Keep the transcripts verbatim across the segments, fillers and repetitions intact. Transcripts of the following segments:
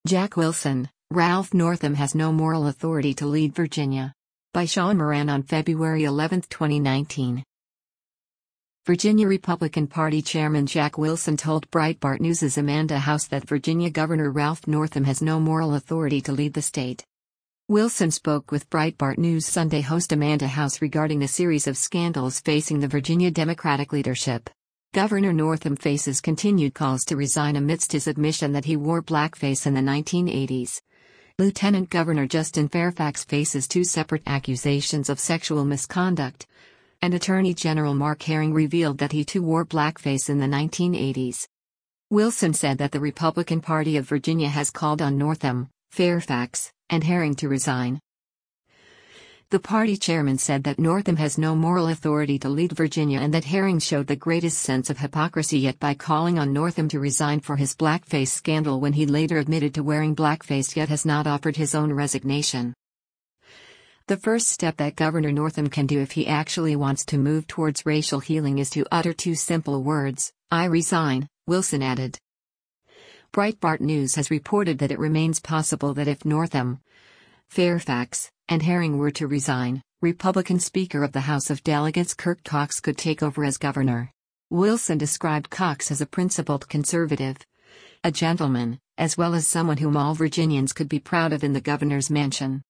Jack Wilson, Ralph Northam has no moral authority to lead Virginia. By Sean Moran on February eleventh, twenty nineteen. Virginia Republican Party Chairman Jack Wilson told Breitbart News' Amanda House that Virginia Governor Ralph Northam has no moral authority to lead the state. Wilson spoke with Breitbart News Sunday host Amanda House regarding a series of scandals facing the Virginia Democratic leadership. Governor Northam faces continued calls to resign amidst his admission that he wore blackface in the nineteen eighties. Lieutenant Governor Justin Fairfax faces two separate accusations of sexual misconduct, and Attorney General Mark Herring revealed that he too wore blackface in the nineteen eighties. Wilson said that the Republican Party of Virginia has called on Northam, Fairfax, and Herring to resign. The party chairman said that Northam has no moral authority to lead Virginia and that Herring showed the greatest sense of hypocrisy yet by calling on Northam to resign for his blackface scandal when he later admitted to wearing blackface yet has not offered his own resignation. The first step that Governor Northam can do if he actually wants to move towards racial healing is to utter two simple words, "I resign," Wilson added. Breitbart News has reported that it remains possible that if Northam, Fairfax, and Herring were to resign, Republican Speaker of the House of Delegates Kirk Cox could take over as governor. Wilson described Cox as a principled conservative, a gentleman, as well as someone whom all Virginians could be proud of in the governor's mansion.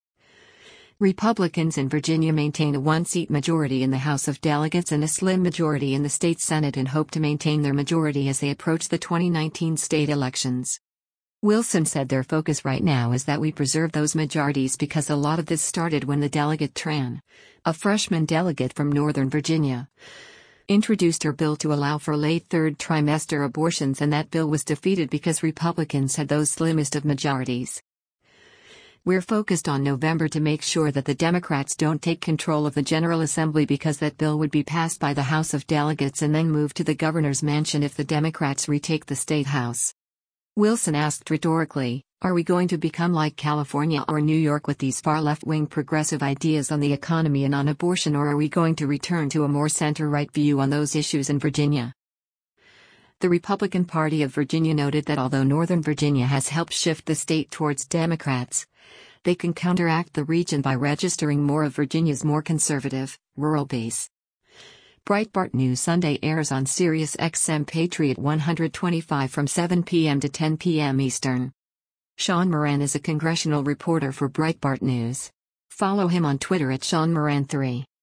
Republicans in Virginia maintain a one-seat majority in the House of Delegates and a slim majority in the state Senate and hope to maintain their majority as they approach the twenty nineteen state elections. Wilson said their focus right now is that we preserve those majorities because a lot of this started when the delegate Tran, a freshman delegate from Northern Virginia, introduced her bill to allow for late third trimester abortions, and that bill was defeated because Republicans had those slimmest of majorities. We're focused on November to make sure that the Democrats don't take control of the General Assembly because that bill would be passed by the House of Delegates and then move to the governor's mansion if the Democrats retake the state house. Wilson asked rhetorically, "Are we going to become like California or New York with these far left-wing progressive ideas on the economy and on abortion, or are we going to return to a more center-right view on those issues in Virginia?" The Republican Party of Virginia noted that although Northern Virginia has helped shift the state towards Democrats, they can counteract the region by registering more of Virginia's more conservative, rural base. Breitbart News Sunday airs on Sirius X M Patriot one twenty-five from seven p m to ten p m Eastern. Sean Moran is a congressional reporter for Breitbart News. Follow him on Twitter at Sean Moran three.